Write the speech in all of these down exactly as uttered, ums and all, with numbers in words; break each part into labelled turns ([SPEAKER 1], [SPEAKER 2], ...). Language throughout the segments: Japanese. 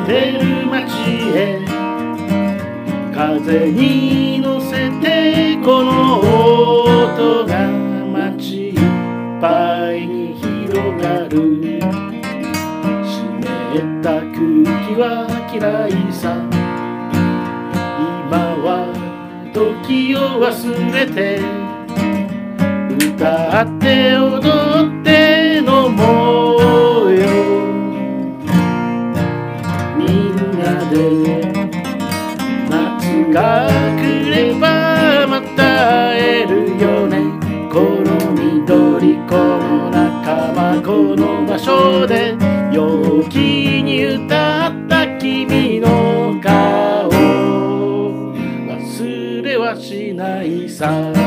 [SPEAKER 1] でる街へ風に乗せてこの音が街いっぱいに広がる湿った空気は嫌いさ今は時を忘れて歌って踊って飲もうよみんなで夏が来ればまた会えるよねこの緑この仲間この場所で陽気に歌った君の顔忘れはしないさ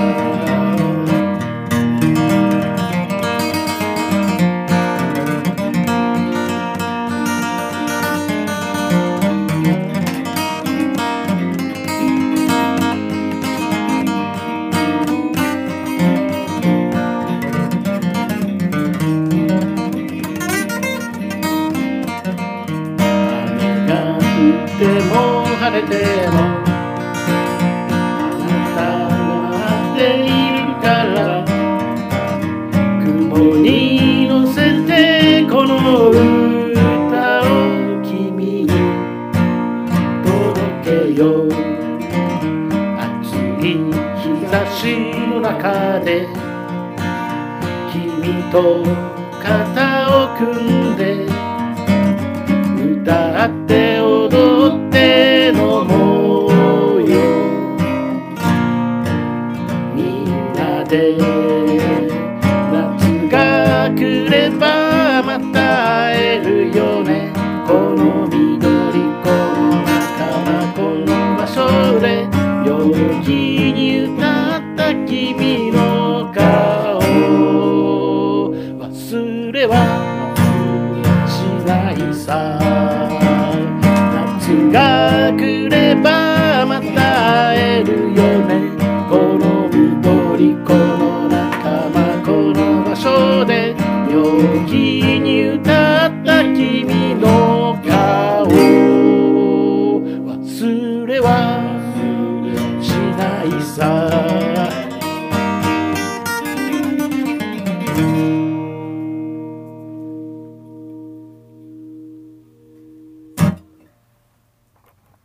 [SPEAKER 1] でも晴れてもあなたが待っているから雲に乗せてこの歌を君に届けよう暑い日差しの中で君と肩を組んで歌って踊って飲もうよみんなで夏が来ればまた会えるよねこの緑この仲間この場所で陽気に歌った君の顔忘れはしないさ夏が来ればまた会えるよねこの緑この仲間この場所で陽気に歌った君の顔忘れはしないさ